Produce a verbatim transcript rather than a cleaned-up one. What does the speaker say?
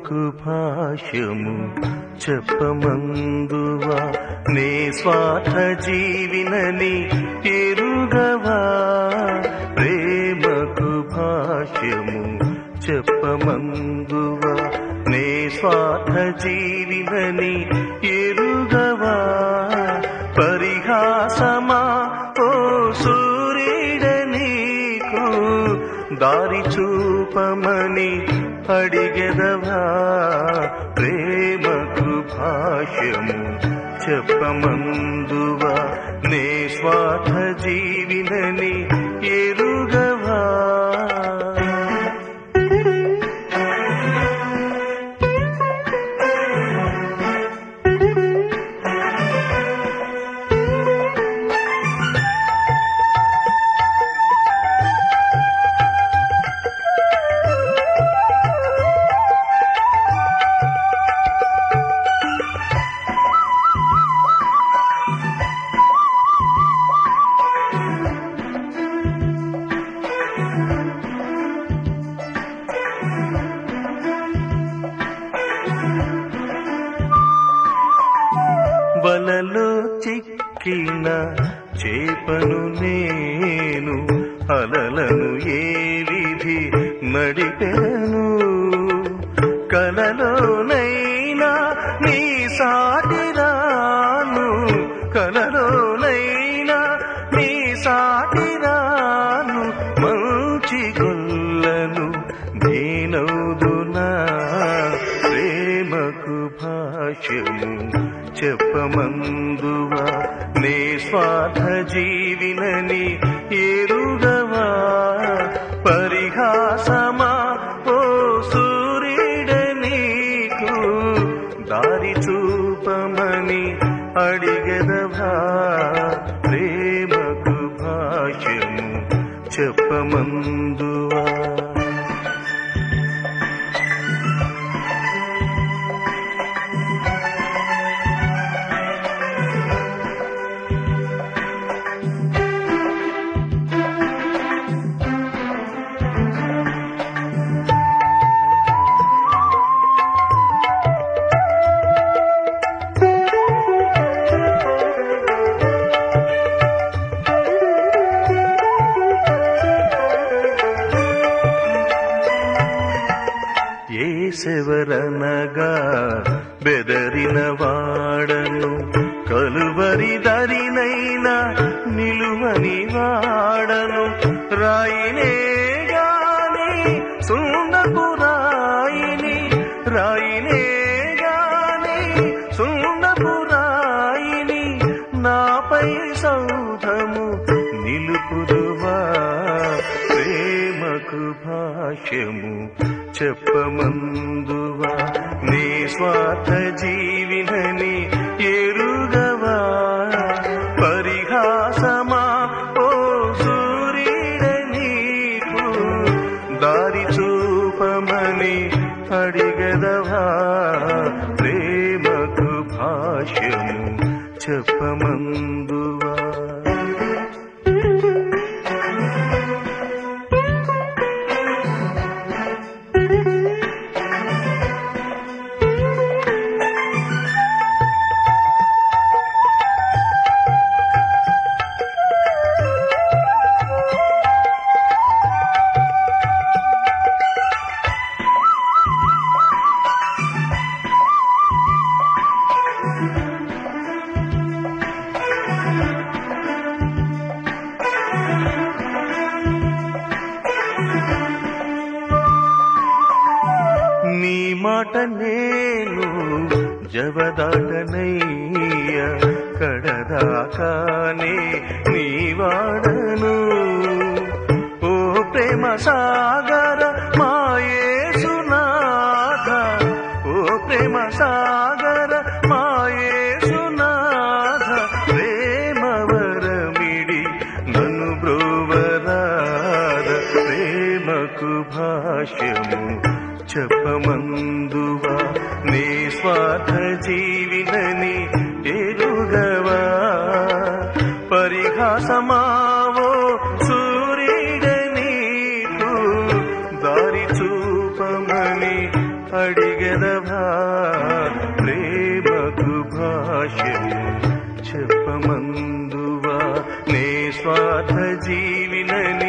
ప్రేమకు భాష్యము చెప్పమందువా నే స్వార్థ జీవినని ఎరుగవా ప్రేమకు భాష్యము చెప్పమందువా నే స్వార్థ జీవినని ఎరుగవా పరిహాసమా ఓ సూర్యుడ నీకు దారి చూపమని అడిగెదవా ప్రేమకు భాష్యము చెప్పమందువా నే స్వార్థ జీవినని ఎరుగవా వలలో చిక్కిన చేపను నేను అలలను ఏ విధి నడిపెను కలలోనైనా నీ సాటిరాను కలలోనైనా నీ సాటిరాను మంచి గొల్లను నేనౌదునా ప్రేమకు భాష్యము చెప్పమందువా నే స్వార్థ జీవినని ఎరుగవా పరిహాసమా ఓ సూర్యుడ నీకు దారి చూపమని అడిగెదవా ప్రేమకు భాష్యము చెప్పమందువా ఏసెవరనగా బెదరిన వాడను కలువరి దరినైనా నిలువని వాడను రాయినే గాని సున్నపు రాయిని రాయినే గాని సున్నపు రాయిని నాపై సౌధము నిలుపుదువా ప్రేమకు భాష్యము చెప్పమందువా నీ స్వార్థ జీవినని ఎరుగవా పరిహాసమా ఓ సూర్యుడ నీకు దారి చూపమని అడిగెదవా ప్రేమకు భాష్యము చెప్పమందువా నీ మాట నేను జవదాటనయ్య కడదాకానే నీ వాడను ఓ ప్రేమ సాగర మాయేసునాథ ఓ ప్రేమ సాగర మాయేసునాథ ప్రేమవరమిడి నన్ను బ్రోవరాద ప్రేమకు భాష్యము చెప్పమందువా నీ స్వార్థ జీవినని ఎరుగవా పరిహాసమావో సూర్యుడ నీకు దారి చూపమని అడిగెద నిస్వార్థ జీవినని